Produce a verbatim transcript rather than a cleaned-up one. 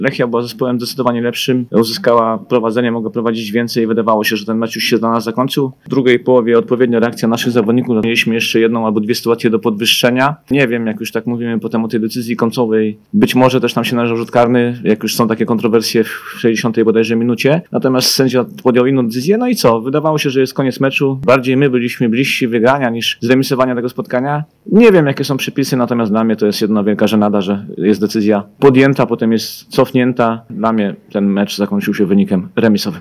Lechia była zespołem zdecydowanie lepszym, uzyskała prowadzenie, mogła prowadzić więcej i wydawało się, że ten mecz już się dla nas zakończył. W drugiej połowie odpowiednia reakcja naszych zawodników, mieliśmy jeszcze jedną albo dwie sytuacje do podwyższenia. Nie wiem, jak już tak mówimy potem o tej decyzji końcowej, być może też nam się należał rzut karny, jak już są takie kontrowersje w sześćdziesiątej bodajże minucie. Natomiast sędzia podjął inną decyzję, no i co? Wydawało się, że jest koniec meczu. Bardziej my byliśmy bliżsi wygrania niż zremisowania tego spotkania. Nie wiem, jakie są przepisy, natomiast dla mnie to jest jedna wielka żenada, że jest decyzja podjęta, potem jest cofnięta. Dla mnie ten mecz zakończył się wynikiem remisowym.